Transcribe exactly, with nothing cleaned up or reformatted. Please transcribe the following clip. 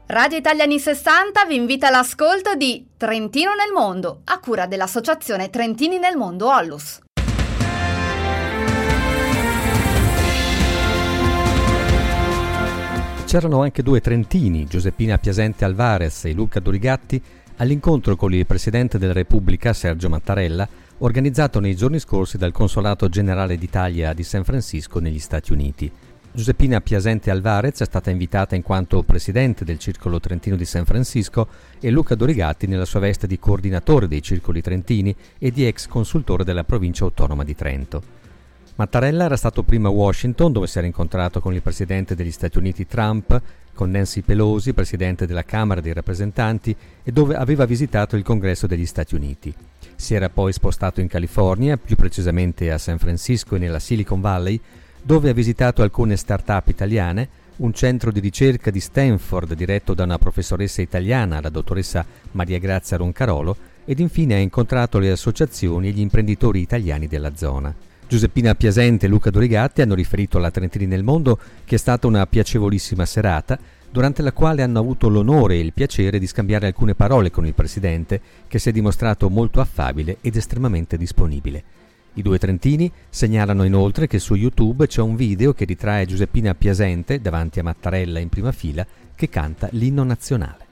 Radio Italia anni sessanta vi invita all'ascolto di Trentino nel mondo, a cura dell'associazione Trentini nel mondo Ollus. C'erano anche due trentini, Giuseppina Piasente Alvarez e Luca Dorigatti, all'incontro con il Presidente della Repubblica, Sergio Mattarella, organizzato nei giorni scorsi dal Consolato Generale d'Italia di San Francisco negli Stati Uniti. Giuseppina Piasente Alvarez è stata invitata in quanto presidente del Circolo Trentino di San Francisco e Luca Dorigatti nella sua veste di coordinatore dei circoli trentini e di ex consultore della provincia autonoma di Trento. Mattarella era stato prima a Washington, dove si era incontrato con il presidente degli Stati Uniti Trump, con Nancy Pelosi, presidente della Camera dei rappresentanti, e dove aveva visitato il Congresso degli Stati Uniti. Si era poi spostato in California, più precisamente a San Francisco e nella Silicon Valley, dove ha visitato alcune start-up italiane, un centro di ricerca di Stanford diretto da una professoressa italiana, la dottoressa Maria Grazia Roncarolo, ed infine ha incontrato le associazioni e gli imprenditori italiani della zona. Giuseppina Piasente e Luca Dorigatti hanno riferito alla Trentini nel mondo che è stata una piacevolissima serata, durante la quale hanno avuto l'onore e il piacere di scambiare alcune parole con il Presidente, che si è dimostrato molto affabile ed estremamente disponibile. I due trentini segnalano inoltre che su YouTube c'è un video che ritrae Giuseppina Piasente davanti a Mattarella in prima fila che canta l'inno nazionale.